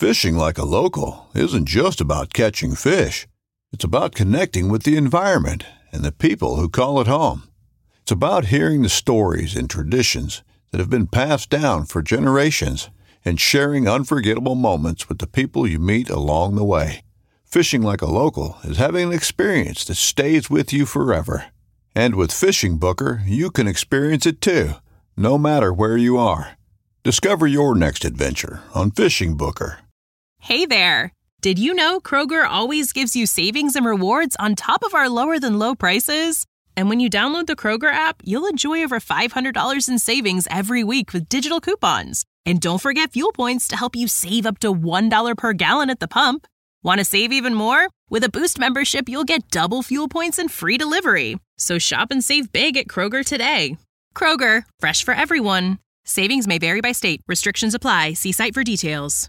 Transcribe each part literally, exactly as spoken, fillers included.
Fishing like a local isn't just about catching fish. It's about connecting with the environment and the people who call it home. It's about hearing the stories and traditions that have been passed down for generations and sharing unforgettable moments with the people you meet along the way. Fishing like a local is having an experience that stays with you forever. And with Fishing Booker, you can experience it too, no matter where you are. Discover your next adventure on Fishing Booker. Hey there! Did you know Kroger always gives you savings and rewards on top of our lower-than-low prices? And when you download the Kroger app, you'll enjoy over five hundred dollars in savings every week with digital coupons. And don't forget fuel points to help you save up to one dollar per gallon at the pump. Want to save even more? With a Boost membership, you'll get double fuel points and free delivery. So shop and save big at Kroger today. Kroger, fresh for everyone. Savings may vary by state. Restrictions apply. See site for details.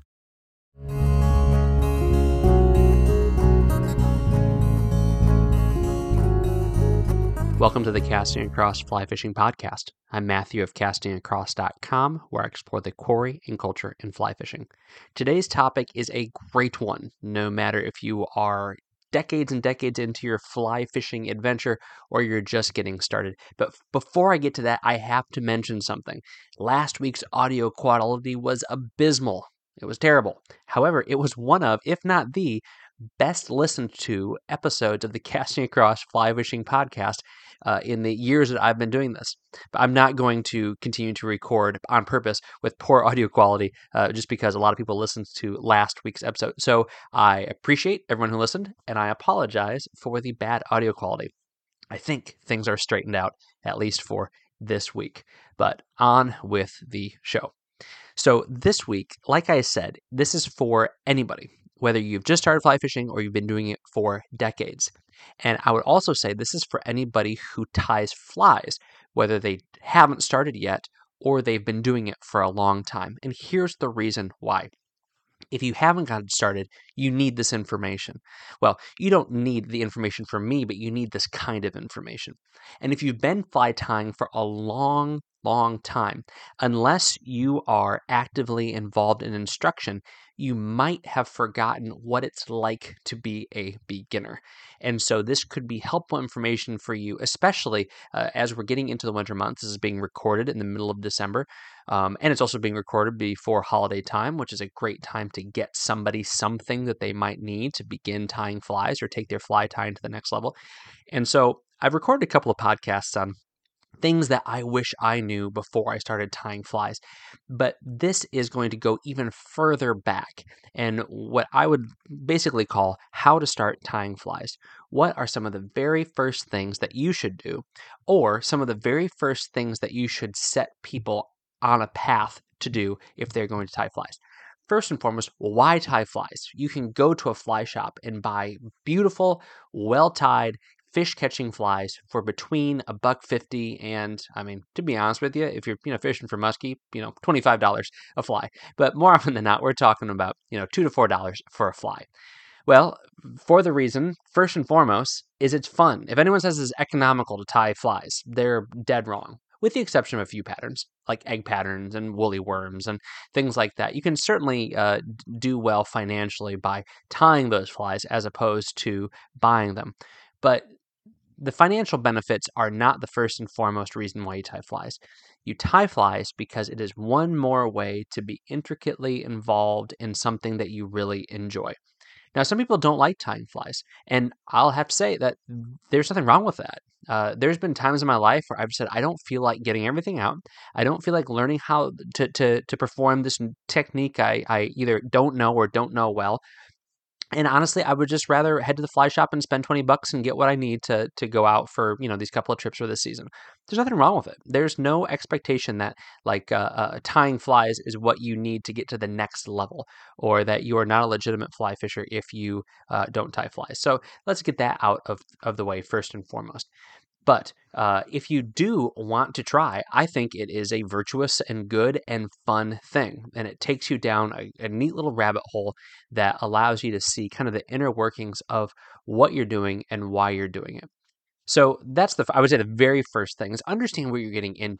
Welcome to the Casting Across Fly Fishing Podcast. I'm Matthew of casting across dot com, where I explore the quarry and culture in fly fishing. Today's topic is a great one, no matter if you are decades and decades into your fly fishing adventure or you're just getting started. But before I get to that, I have to mention something. Last week's audio quality was abysmal. It was terrible. However, it was one of, if not the, best listened to episodes of the Casting Across Fly Fishing Podcast uh, in the years that I've been doing this. But I'm not going to continue to record on purpose with poor audio quality uh, just because a lot of people listened to last week's episode. So I appreciate everyone who listened, and I apologize for the bad audio quality. I think things are straightened out, at least for this week. But on with the show. So this week, like I said, this is for anybody, whether you've just started fly fishing or you've been doing it for decades. And I would also say this is for anybody who ties flies, whether they haven't started yet or they've been doing it for a long time. And here's the reason why. If you haven't gotten started, you need this information. Well, you don't need the information from me, but you need this kind of information. And if you've been fly tying for a long, long time, unless you are actively involved in instruction, you might have forgotten what it's like to be a beginner. And so this could be helpful information for you, especially uh, as we're getting into the winter months. This is being recorded in the middle of December, um, and it's also being recorded before holiday time, which is a great time to get somebody something that they might need to begin tying flies or take their fly tying to the next level. And so I've recorded a couple of podcasts on things that I wish I knew before I started tying flies. But this is going to go even further back, and what I would basically call how to start tying flies. What are some of the very first things that you should do, or some of the very first things that you should set people on a path to do if they're going to tie flies? First and foremost, why tie flies? You can go to a fly shop and buy beautiful, well-tied, fish-catching flies for between a buck fifty and, I mean, to be honest with you, if you're you know fishing for muskie, you know, twenty-five dollars a fly. But more often than not, we're talking about you know two to four dollars for a fly. Well, for the reason, first and foremost, is it's fun. If anyone says it's economical to tie flies, they're dead wrong. With the exception of a few patterns, like egg patterns and woolly worms and things like that. You can certainly uh, do well financially by tying those flies as opposed to buying them. But the financial benefits are not the first and foremost reason why you tie flies. You tie flies because it is one more way to be intricately involved in something that you really enjoy. Now, some people don't like tying flies, and I'll have to say that there's nothing wrong with that. Uh, there's been times in my life where I've said, I don't feel like getting everything out. I don't feel like learning how to to, to perform this technique I, I either don't know or don't know well. And honestly, I would just rather head to the fly shop and spend twenty bucks and get what I need to to go out for, you know, these couple of trips for this season. There's nothing wrong with it. There's no expectation that like uh, uh, tying flies is what you need to get to the next level, or that you are not a legitimate fly fisher if you uh, don't tie flies. So let's get that out of, of the way first and foremost. But uh, if you do want to try, I think it is a virtuous and good and fun thing. And it takes you down a, a neat little rabbit hole that allows you to see kind of the inner workings of what you're doing and why you're doing it. So that's the, I would say the very first thing is understand what you're getting into.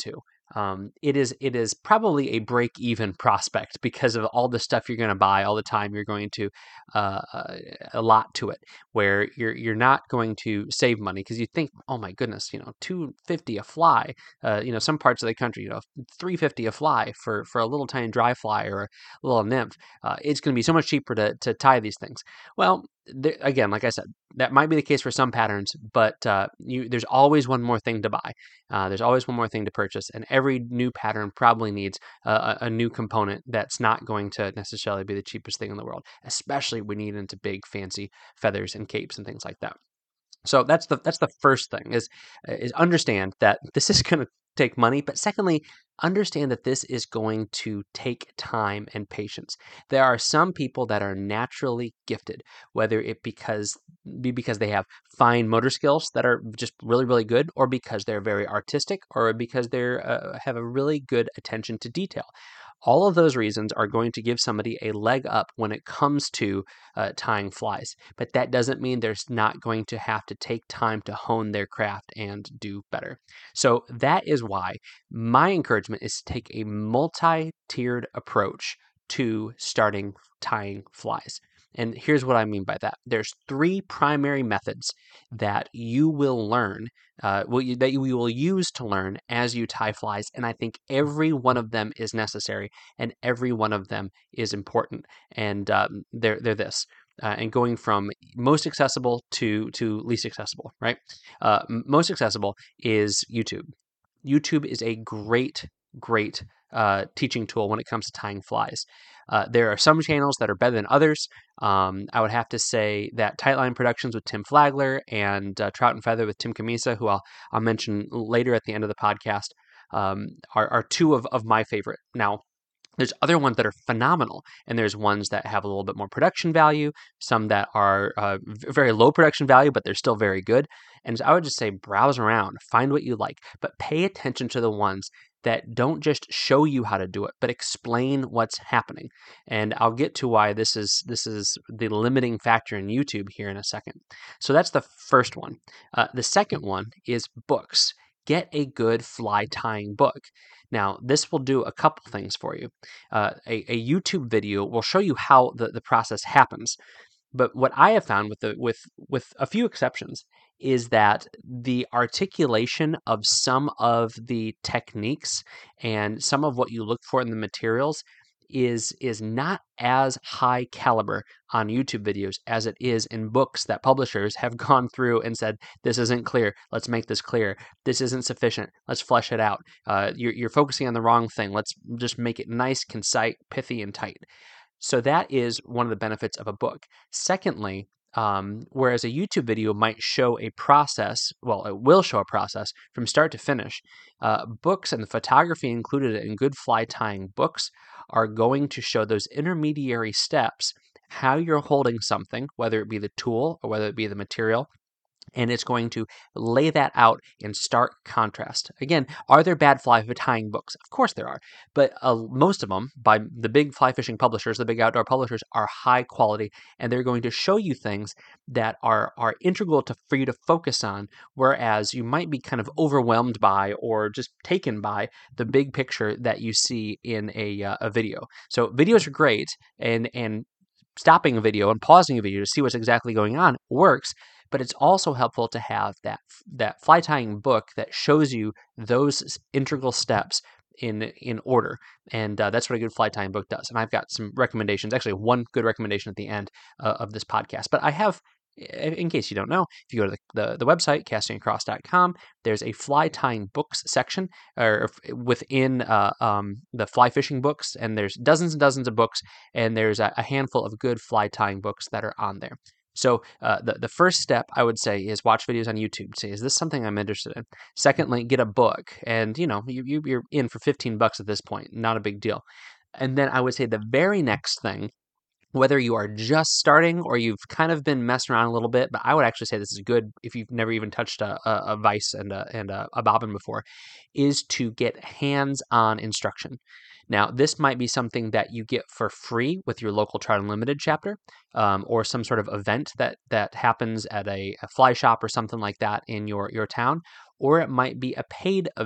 um, it is it is probably a break-even prospect because of all the stuff you're going to buy, all the time you're going to uh, allot to it, where you're you're not going to save money because you think, oh my goodness, you know, two fifty a fly. Uh, you know, some parts of the country, you know, three fifty a fly for for a little tiny dry fly or a little nymph. Uh, it's going to be so much cheaper to to tie these things. Well, there, again, like I said, that might be the case for some patterns, but uh, you, there's always one more thing to buy. Uh, there's always one more thing to purchase, and every new pattern probably needs a, a new component that's not going to necessarily be the cheapest thing in the world, especially when you get into big, fancy feathers and capes and things like that. So that's the that's the first thing is is understand that this is going to take money, but secondly, understand that this is going to take time and patience. There are some people that are naturally gifted, whether it because be because they have fine motor skills that are just really really good, or because they're very artistic, or because they uh, have a really good attention to detail. All of those reasons are going to give somebody a leg up when it comes to uh, tying flies, but that doesn't mean there's not going to have to take time to hone their craft and do better. So that is why my encouragement is to take a multi-tiered approach to starting tying flies. And here's what I mean by that. There's three primary methods that you will learn, uh, will you, that you will use to learn as you tie flies. And I think every one of them is necessary and every one of them is important. And um, they're, they're this. Uh, and going from most accessible to, to least accessible, right? Uh, most accessible is YouTube. YouTube is a great, great uh, teaching tool when it comes to tying flies. Uh, there are some channels that are better than others. Um, I would have to say that Tightline Productions with Tim Flagler and uh, Trout and Feather with Tim Camisa, who I'll, I'll mention later at the end of the podcast, um, are, are two of, of my favorite. Now, there's other ones that are phenomenal, and there's ones that have a little bit more production value, some that are uh, very low production value, but they're still very good. And I would just say browse around, find what you like, but pay attention to the ones that don't just show you how to do it, but explain what's happening. And I'll get to why this is this is the limiting factor in YouTube here in a second. So that's the first one. Uh, the second one is books. Get a good fly tying book. Now, this will do a couple things for you. Uh, a, a YouTube video will show you how the, the process happens. But what I have found with the with with a few exceptions is that the articulation of some of the techniques and some of what you look for in the materials is is not as high caliber on YouTube videos as it is in books that publishers have gone through and said, this isn't clear, let's make this clear. This isn't sufficient, let's flesh it out. Uh, you're, you're focusing on the wrong thing. Let's just make it nice, concise, pithy, and tight. So that is one of the benefits of a book. Secondly, Um, whereas a YouTube video might show a process, well, it will show a process from start to finish. Uh, books and the photography included in good fly tying books are going to show those intermediary steps, how you're holding something, whether it be the tool or whether it be the material, and it's going to lay that out in stark contrast. Again, are there bad fly tying books? Of course there are, but uh, most of them, by the big fly fishing publishers, the big outdoor publishers, are high quality, and they're going to show you things that are are integral to for you to focus on, whereas you might be kind of overwhelmed by or just taken by the big picture that you see in a uh, a video. So videos are great, and and stopping a video and pausing a video to see what's exactly going on works. But it's also helpful to have that that fly tying book that shows you those integral steps in in order, and uh, that's what a good fly tying book does. And I've got some recommendations, actually one good recommendation at the end uh, of this podcast. But I have, in case you don't know, if you go to the, the, the website, casting across dot com, there's a fly tying books section or within uh, um, the fly fishing books, and there's dozens and dozens of books, and there's a, a handful of good fly tying books that are on there. So uh, the, the first step I would say is watch videos on YouTube. Say, is this something I'm interested in? Secondly, get a book. And, you know, you, you, you're in for fifteen bucks at this point. Not a big deal. And then I would say the very next thing, whether you are just starting or you've kind of been messing around a little bit, but I would actually say this is good if you've never even touched a, a, a vise and, a, and a, a bobbin before, is to get hands-on instruction. Now, this might be something that you get for free with your local Trout Unlimited chapter, um, or some sort of event that that happens at a, a fly shop or something like that in your, your town, or it might be a paid event.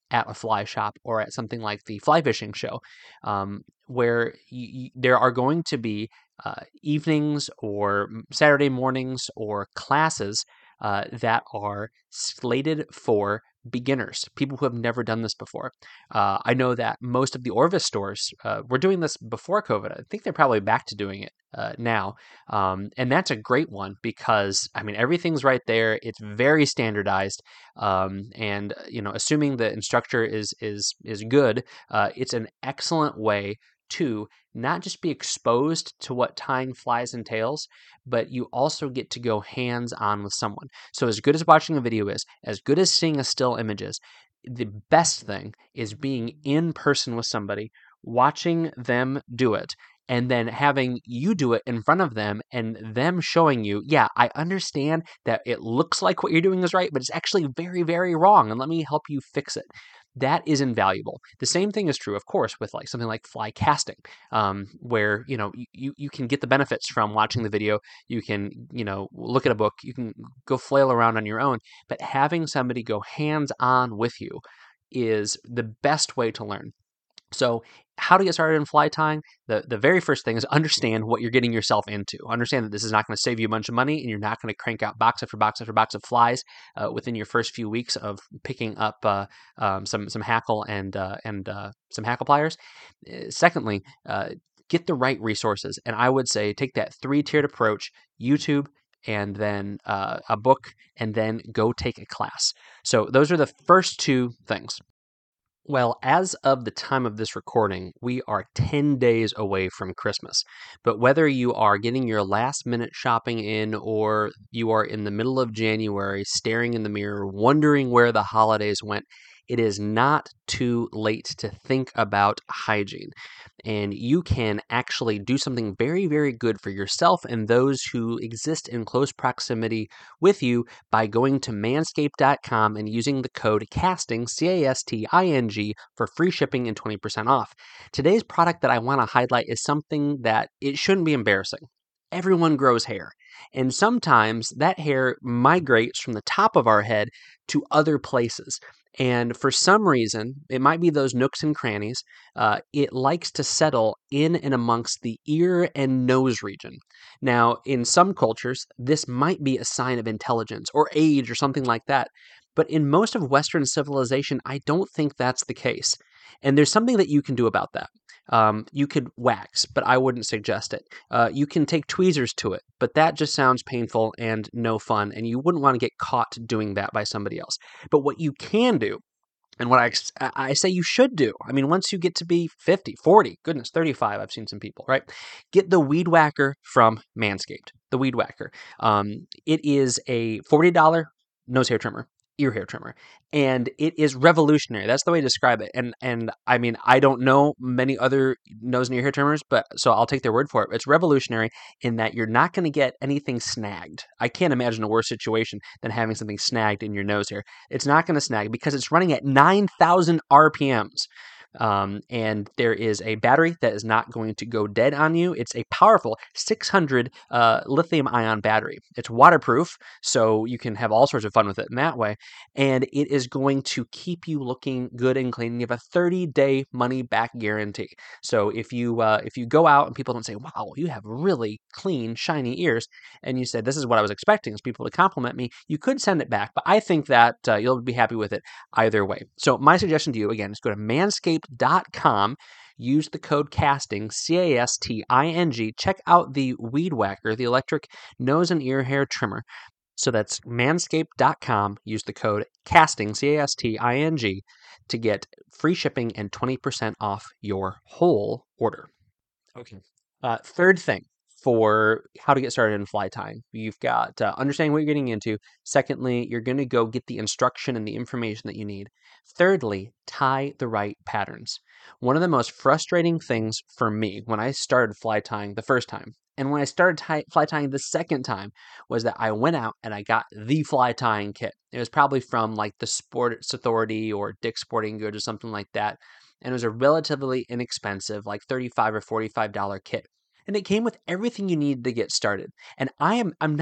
at a fly shop or at something like the fly fishing show, um, where you, you, there are going to be uh, evenings or Saturday mornings or classes uh, that are slated for beginners, people who have never done this before. Uh, I know that most of the Orvis stores uh, were doing this before COVID. I think they're probably back to doing it uh, now. Um, and that's a great one because, I mean, everything's right there. It's very standardized. Um, and, you know, assuming the instructor is, is, is good, uh, it's an excellent way to not just be exposed to what tying flies entails, but you also get to go hands-on with someone. So as good as watching a video is, as good as seeing a still image is, the best thing is being in person with somebody, watching them do it, and then having you do it in front of them and them showing you, yeah, I understand that it looks like what you're doing is right, but it's actually very, very wrong, and let me help you fix it. That is invaluable. The same thing is true, of course, with like something like fly casting, um, where you know you you can get the benefits from watching the video. You can you know look at a book. You can go flail around on your own. But having somebody go hands on with you is the best way to learn. So how to get started in fly tying? The, the very first thing is understand what you're getting yourself into. Understand that this is not going to save you a bunch of money and you're not going to crank out box after box after box of flies uh, within your first few weeks of picking up uh, um, some some hackle and uh, and uh, some hackle pliers. Uh, secondly, uh, get the right resources. And I would say take that three-tiered approach, YouTube, and then uh, a book, and then go take a class. So those are the first two things. Well, as of the time of this recording, we are ten days away from Christmas. But whether you are getting your last minute shopping in or you are in the middle of January staring in the mirror, wondering where the holidays went, it is not too late to think about hygiene. And you can actually do something very, very good for yourself and those who exist in close proximity with you by going to manscaped dot com and using the code CASTING, C A S T I N G, for free shipping and twenty percent off. Today's product that I want to highlight is something that it shouldn't be embarrassing. Everyone grows hair, and sometimes that hair migrates from the top of our head to other places. And for some reason, it might be those nooks and crannies, uh, it likes to settle in and amongst the ear and nose region. Now, in some cultures, this might be a sign of intelligence or age or something like that. But in most of Western civilization, I don't think that's the case. And there's something that you can do about that. Um, you could wax, but I wouldn't suggest it. Uh, you can take tweezers to it, but that just sounds painful and no fun, and you wouldn't want to get caught doing that by somebody else. But what you can do, and what I, I say you should do, I mean, once you get to be fifty, forty, goodness, thirty-five, I've seen some people, right? Get the Weed Whacker from Manscaped, the Weed Whacker. Um, it is a forty dollars nose hair trimmer. Ear hair trimmer, and it is revolutionary. That's the way to describe it. And and I mean, I don't know many other nose and ear hair trimmers, but so I'll take their word for it. It's revolutionary in that you're not going to get anything snagged. I can't imagine a worse situation than having something snagged in your nose hair. It's not going to snag because it's running at nine thousand R P Ms. Um, and there is a battery that is not going to go dead on you. It's a powerful six hundred uh, lithium ion battery. It's waterproof, so you can have all sorts of fun with it in that way. And it is going to keep you looking good and clean. You have a thirty day money back guarantee. So if you uh, if you go out and people don't say, "Wow, you have really clean, shiny ears," and you said, "This is what I was expecting," is people to compliment me, you could send it back. But I think that uh, you'll be happy with it either way. So my suggestion to you again is go to manscaped dot com, use the code CASTING, C A S T I N G, check out the Weed Whacker, the electric nose and ear hair trimmer. So that's manscaped dot com, use the code CASTING, C A S T I N G, to get free shipping and twenty percent off your whole order. Okay. Uh, third thing for how to get started in fly tying. You've got uh, understanding what you're getting into. Secondly, you're going to go get the instruction and the information that you need. Thirdly, tie the right patterns. One of the most frustrating things for me when I started fly tying the first time, and when I started tie, fly tying the second time, was that I went out and I got the fly tying kit. It was probably from like the Sports Authority or Dick's Sporting Goods or something like that. And it was a relatively inexpensive, like thirty-five dollars or forty-five dollars kit. And it came with everything you needed to get started. And I am I'm not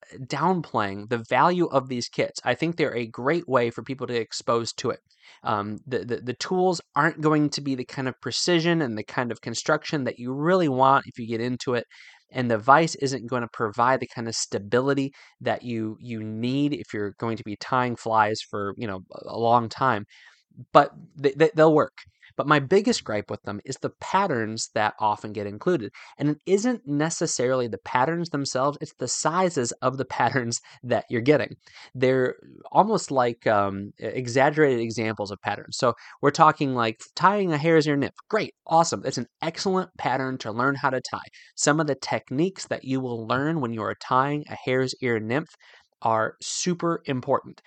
downplaying the value of these kits. I think they're a great way for people to get exposed to it. Um, the, the, the tools aren't going to be the kind of precision and the kind of construction that you really want if you get into it. And the vise isn't going to provide the kind of stability that you you need if you're going to be tying flies for, you know, a long time. But they, they, they'll work. But my biggest gripe with them is the patterns that often get included. And it isn't necessarily the patterns themselves, it's the sizes of the patterns that you're getting. They're almost like um, exaggerated examples of patterns. So we're talking like tying a hare's ear nymph. Great, awesome. It's an excellent pattern to learn how to tie. Some of the techniques that you will learn when you are tying a hare's ear nymph are super important.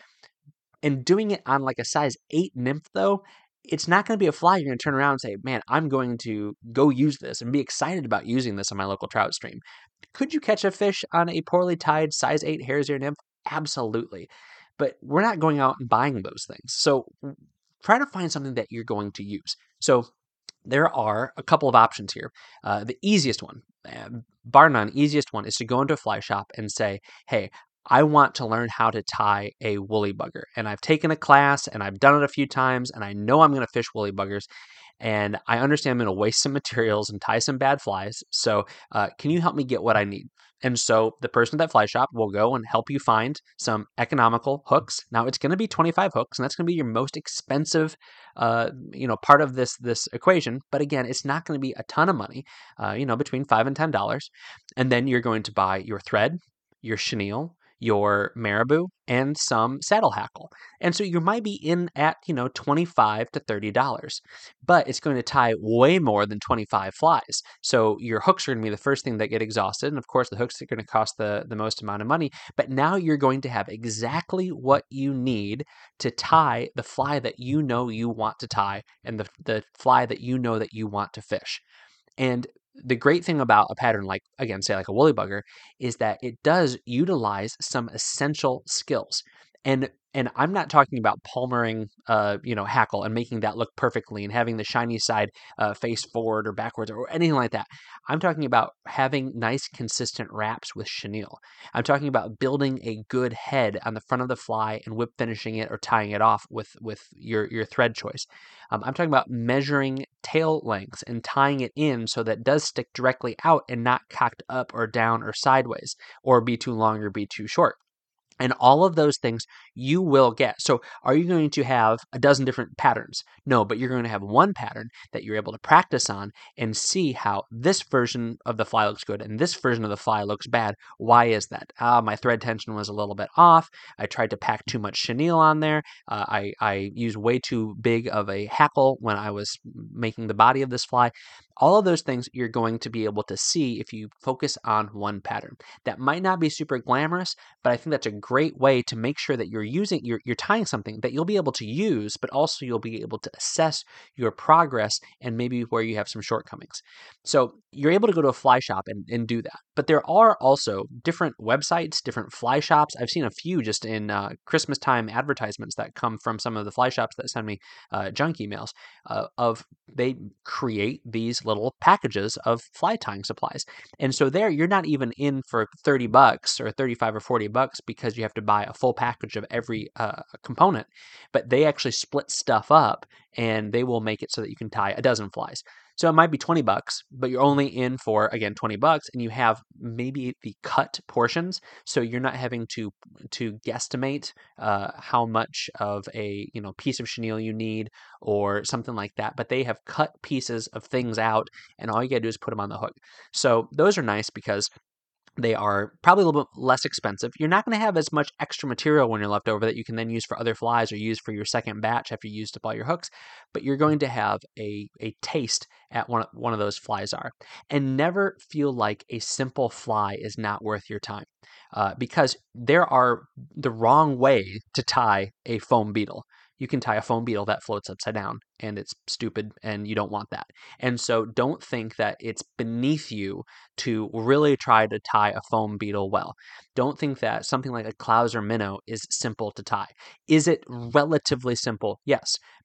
And doing it on like a size eight nymph, though, it's not going to be a fly you're going to turn around and say, man, I'm going to go use this and be excited about using this on my local trout stream. Could you catch a fish on a poorly tied size eight hare's ear nymph? Absolutely. But we're not going out and buying those things. So try to find something that you're going to use. So there are a couple of options here. Uh, the easiest one, uh, bar none, easiest one is to go into a fly shop and say, hey, I want to learn how to tie a woolly bugger. And I've taken a class and I've done it a few times and I know I'm going to fish woolly buggers. And I understand I'm going to waste some materials and tie some bad flies. So uh, can you help me get what I need? And so the person at that fly shop will go and help you find some economical hooks. Now it's going to be twenty-five hooks, and that's going to be your most expensive, uh, you know, part of this this equation. But again, it's not going to be a ton of money, uh, you know, between five and ten dollars. And then you're going to buy your thread, your chenille, your marabou, and some saddle hackle. And so you might be in at, you know, twenty-five to thirty dollars, but it's going to tie way more than twenty-five flies. So your hooks are going to be the first thing that get exhausted. And of course, the hooks are going to cost the, the most amount of money. But now you're going to have exactly what you need to tie the fly that you know you want to tie and the, the fly that you know that you want to fish. And the great thing about a pattern like, again, say like a woolly bugger, is that it does utilize some essential skills. And and I'm not talking about palmering, uh, you know, hackle and making that look perfectly and having the shiny side uh, face forward or backwards or anything like that. I'm talking about having nice, consistent wraps with chenille. I'm talking about building a good head on the front of the fly and whip finishing it or tying it off with, with your, your thread choice. Um, I'm talking about measuring tail lengths and tying it in so that it does stick directly out and not cocked up or down or sideways or be too long or be too short. And all of those things you will get. So are you going to have a dozen different patterns? No, but you're going to have one pattern that you're able to practice on and see how this version of the fly looks good and this version of the fly looks bad. Why is that? Ah, my thread tension was a little bit off. I tried to pack too much chenille on there. Uh, I, I used way too big of a hackle when I was making the body of this fly. All of those things you're going to be able to see if you focus on one pattern. That might not be super glamorous, but I think that's a great way to make sure that you're using, you're, you're tying something that you'll be able to use, but also you'll be able to assess your progress and maybe where you have some shortcomings. So you're able to go to a fly shop and, and do that. But there are also different websites, different fly shops. I've seen a few just in uh, Christmas time advertisements that come from some of the fly shops that send me uh, junk emails uh, of they create these little packages of fly tying supplies. And so there you're not even in for thirty bucks or thirty-five or forty bucks because you have to buy a full package of every uh, component, but they actually split stuff up and they will make it so that you can tie a dozen flies. So it might be twenty bucks, but you're only in for, again, twenty bucks, and you have maybe the cut portions. So you're not having to to guesstimate uh, how much of a, you know, piece of chenille you need or something like that. But they have cut pieces of things out, and all you got to do is put them on the hook. So those are nice because they are probably a little bit less expensive. You're not going to have as much extra material when you're left over that you can then use for other flies or use for your second batch after you used up all your hooks, but you're going to have a, a taste at one, one of those flies are. And never feel like a simple fly is not worth your time uh, because there are the wrong way to tie a foam beetle. You can tie a foam beetle that floats upside down, and it's stupid, and you don't want that. And so don't think that it's beneath you to really try to tie a foam beetle well. Don't think that something like a Clouser minnow is simple to tie. Is it relatively simple? Yes.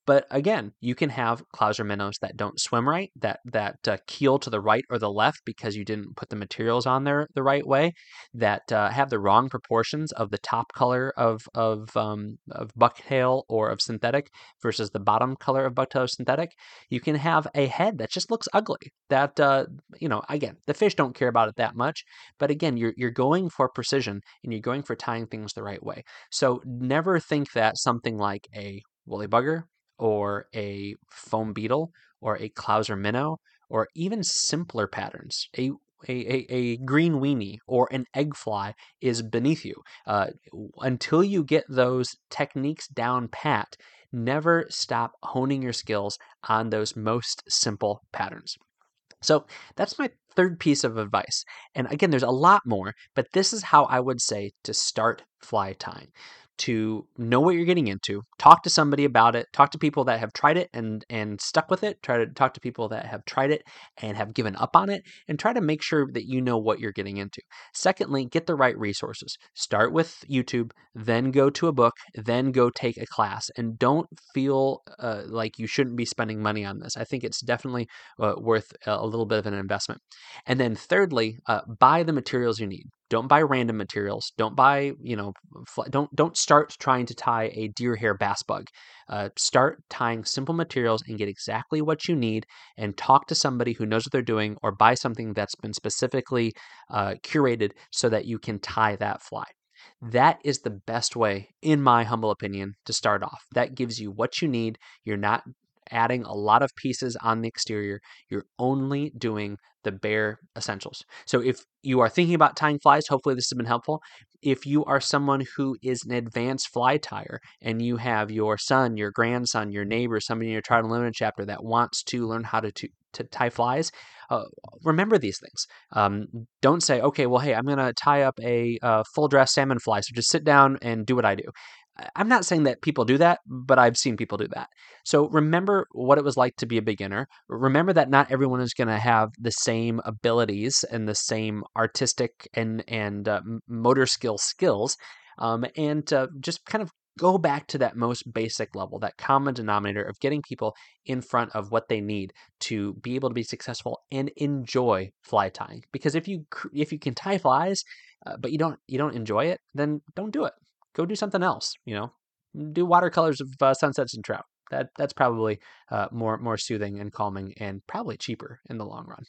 But again, you can have clouser minnows that don't swim right, that that uh, keel to the right or the left because you didn't put the materials on there the right way, that uh, have the wrong proportions of the top color of of um, of bucktail or of synthetic versus the bottom color of bucktail or synthetic. You can have a head that just looks ugly. That uh, you know, again, the fish don't care about it that much, but again, you're you're going for precision and you're going for tying things the right way. So never think that something like a woolly bugger or a foam beetle or a clouser minnow or even simpler patterns, a a, a, a green weenie or an egg fly is beneath you. Uh, until you get those techniques down pat, never stop honing your skills on those most simple patterns. So that's my third piece of advice. And again, there's a lot more, but this is how I would say to start fly tying. To know what you're getting into, talk to somebody about it, talk to people that have tried it and and stuck with it, try to talk to people that have tried it and have given up on it, and try to make sure that you know what you're getting into. Secondly, get the right resources. Start with YouTube, then go to a book, then go take a class, and don't feel uh, like you shouldn't be spending money on this. I think it's definitely uh, worth a little bit of an investment. And then thirdly, uh, buy the materials you need. Don't buy random materials. Don't buy, you know, fl- don't don't start trying to tie a deer hair bass bug. Uh, start tying simple materials and get exactly what you need, and talk to somebody who knows what they're doing, or buy something that's been specifically uh, curated so that you can tie that fly. That is the best way, in my humble opinion, to start off. That gives you what you need. You're not adding a lot of pieces on the exterior. You're only doing the bare essentials. So if you are thinking about tying flies, hopefully this has been helpful. If you are someone who is an advanced fly tyer and you have your son, your grandson, your neighbor, somebody in your Trout Unlimited chapter that wants to learn how to, to, to tie flies, uh, remember these things. Um, don't say, okay, well, hey, I'm going to tie up a uh, full dress salmon fly, so just sit down and do what I do. I'm not saying that people do that, but I've seen people do that. So remember what it was like to be a beginner. Remember that not everyone is going to have the same abilities and the same artistic and and uh, motor skill skills, um, and uh, just kind of go back to that most basic level, that common denominator of getting people in front of what they need to be able to be successful and enjoy fly tying. Because if you if you can tie flies, uh, but you don't you don't enjoy it, then don't do it. Go do something else, you know, do watercolors of uh, sunsets and trout. That that's probably uh, more more soothing and calming and probably cheaper in the long run.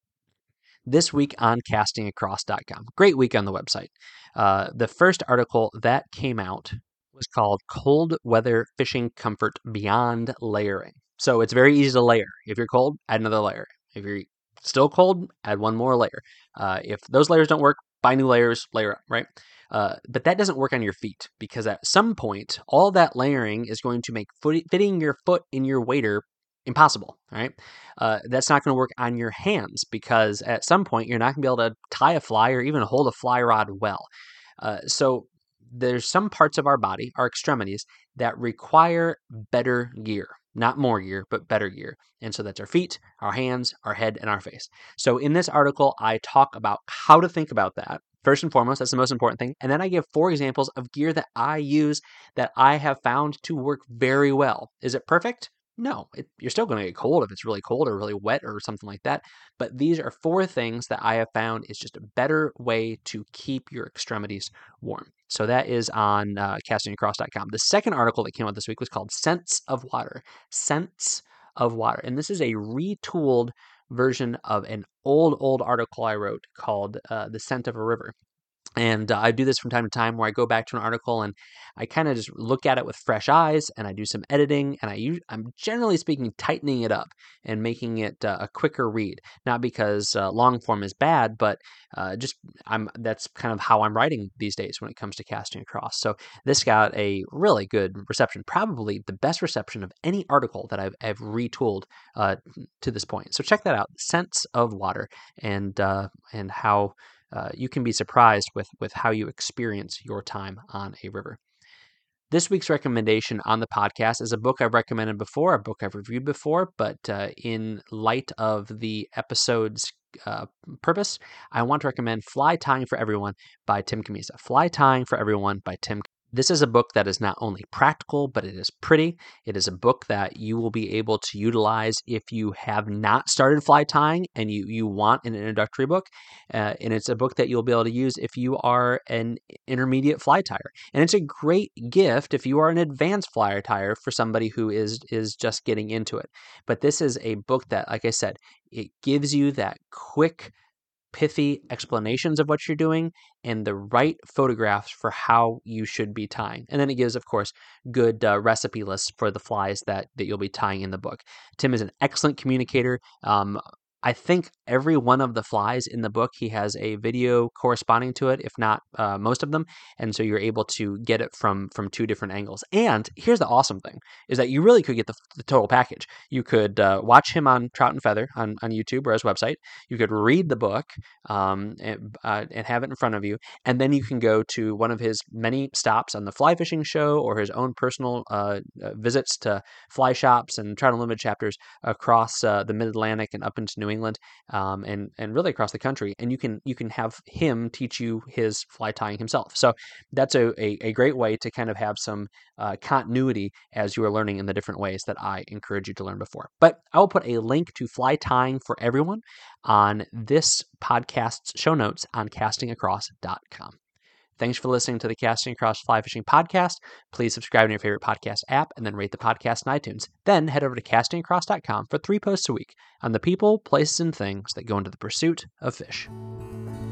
This week on casting across dot com, great week on the website. Uh, the first article that came out was called Cold Weather Fishing Comfort Beyond Layering. So it's very easy to layer. If you're cold, add another layer. If you're still cold, add one more layer. Uh, if those layers don't work, buy new layers, layer up, right? Uh, but that doesn't work on your feet, because at some point, all that layering is going to make foot, fitting your foot in your wader impossible, right? Uh, that's not going to work on your hands, because at some point, you're not going to be able to tie a fly or even hold a fly rod well. Uh, so there's some parts of our body, our extremities, that require better gear. Not more gear, but better gear. And so that's our feet, our hands, our head, and our face. So in this article, I talk about how to think about that. First and foremost, that's the most important thing. And then I give four examples of gear that I use that I have found to work very well. Is it perfect? No, it, you're still going to get cold if it's really cold or really wet or something like that. But these are four things that I have found is just a better way to keep your extremities warm. So that is on uh, casting across dot com. The second article that came out this week was called Scents of Water. Scents of Water. And this is a retooled version of an old, old article I wrote called uh, The Scent of a River. And uh, I do this from time to time where I go back to an article and I kind of just look at it with fresh eyes, and I do some editing, and I use, I'm generally speaking tightening it up and making it uh, a quicker read. Not because uh, long form is bad, but uh, just I'm that's kind of how I'm writing these days when it comes to casting across. So this got a really good reception, probably the best reception of any article that I've, I've retooled uh, to this point. So check that out, Scents of Water, and uh, and how Uh, you can be surprised with, with how you experience your time on a river. This week's recommendation on the podcast is a book I've recommended before, a book I've reviewed before, but uh, in light of the episode's uh, purpose, I want to recommend Fly Tying for Everyone by Tim Cammisa. Fly Tying for Everyone by Tim This is a book that is not only practical, but it is pretty. It is a book that you will be able to utilize if you have not started fly tying and you, you want an introductory book. Uh, and it's a book that you'll be able to use if you are an intermediate fly tyer. And it's a great gift if you are an advanced fly tyer for somebody who is, is just getting into it. But this is a book that, like I said, it gives you that quick, pithy explanations of what you're doing and the right photographs for how you should be tying. And then it gives, of course, good uh, recipe lists for the flies that, that you'll be tying in the book. Tim is an excellent communicator. Um, I think every one of the flies in the book, he has a video corresponding to it, if not uh, most of them. And so you're able to get it from, from two different angles. And here's the awesome thing, is that you really could get the, the total package. You could uh, watch him on Trout and Feather on, on YouTube or his website. You could read the book um, and, uh, and have it in front of you. And then you can go to one of his many stops on the Fly Fishing Show or his own personal uh, uh, visits to fly shops and Trout Unlimited chapters across uh, the Mid-Atlantic and up into New England, um, and and really across the country, and you can you can have him teach you his fly tying himself. So that's a, a, a great way to kind of have some uh, continuity as you are learning in the different ways that I encourage you to learn before. But I will put a link to Fly Tying for Everyone on this podcast's show notes on casting across dot com. Thanks for listening to the Casting Across Fly Fishing Podcast. Please subscribe to your favorite podcast app and then rate the podcast in iTunes. Then head over to casting across dot com for three posts a week on the people, places, and things that go into the pursuit of fish.